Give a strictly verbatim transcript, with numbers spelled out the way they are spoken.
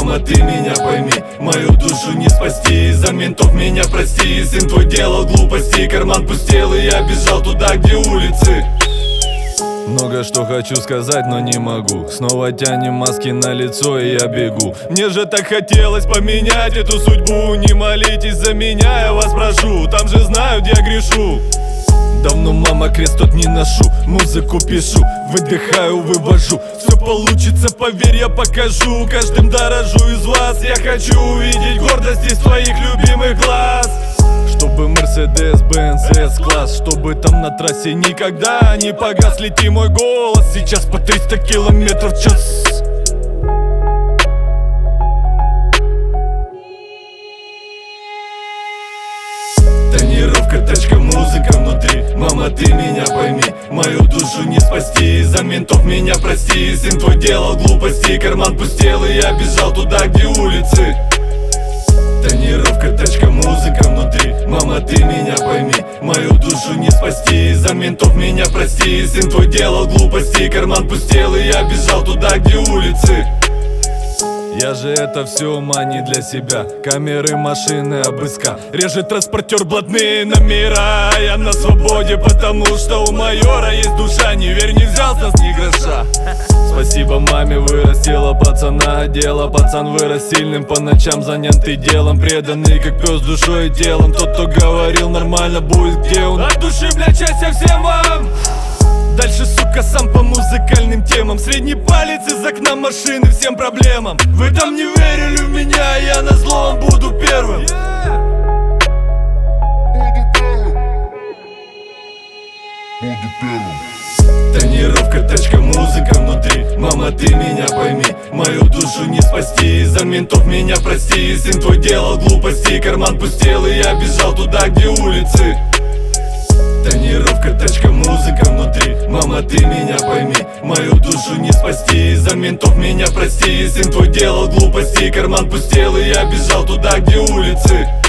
Мама, ты меня пойми, мою душу не спасти. Из-за ментов меня прости, сын твой делал глупости. Карман пустел, и я бежал туда, где улицы. Много что хочу сказать, но не могу. Снова тянем маски на лицо, и я бегу. Мне же так хотелось поменять эту судьбу. Не молитесь за меня, я вас прошу. Там же знают, я грешу. Давно, мама, крест тот не ношу. Музыку пишу, выдыхаю, вывожу. Все получится, поверь, я покажу. Каждым дорожу из вас. Я хочу увидеть гордость из твоих любимых глаз. Чтобы Мерседес, Бенц, С-класс. Чтобы там на трассе никогда не погас. Лети мой голос, сейчас по триста километров в час. Тонировка, тачка, музыка внутри. Мама, ты меня пойми, мою душу не спасти. Из-за ментов меня прости, сын твой делал глупости. Карман пустел, и я бежал туда, где улицы. Тонировка, тачка, музыка внутри. Мама, ты меня пойми, мою душу не спасти. Из-за ментов меня прости, сын твой делал глупости. Карман пустел, и я бежал туда, где улицы. Я же это все ума не для себя. Камеры, машины, обыска. Режет транспортер, блатные номера. Я на свободе, потому что у майора есть душа. Не верь, не взялся с ни гроша. Спасибо маме, вырастила пацана. Дело, пацан вырос сильным, по ночам занятый делом. Преданный, как пес душой и телом. Тот, кто говорил, нормально будет, где он. От души, блядь, счастья всем вам. Дальше, сука, сам по музыкальным темам. Средний палец из окна машины всем проблемам. Вы там не верили в меня, я назло вам буду первым. Буду первым. Тонировка, тачка, музыка внутри. Мама, ты меня пойми, мою душу не спасти. Из-за ментов меня прости, сын твой делал глупости. Карман пустел, и я бежал туда, где улицы. Тонировка, тачка, музыка внутри. Мама, ты меня пойми, мою душу не спасти. Из-за ментов меня прости, сын твой делал глупости. Карман пустел, и я бежал туда, где улицы.